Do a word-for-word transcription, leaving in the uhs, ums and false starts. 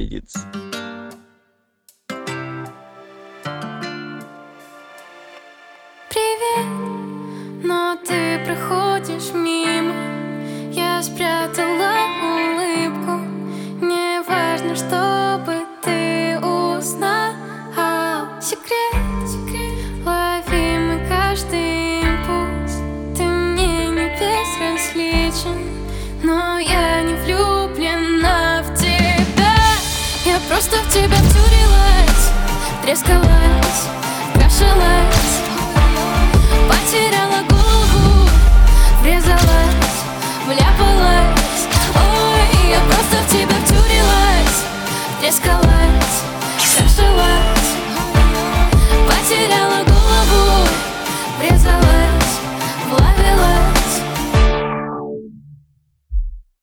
единиц. Привет, но ты проходишь мимо. Я спрятала улыбку. Мне важно, чтобы ты узнал секрет, ловимый каждый импульс. Ты мне не безразличен, но я не влюблена в тебя. Я просто в тебя втюрилась, трескалась, крашилась, потерялась.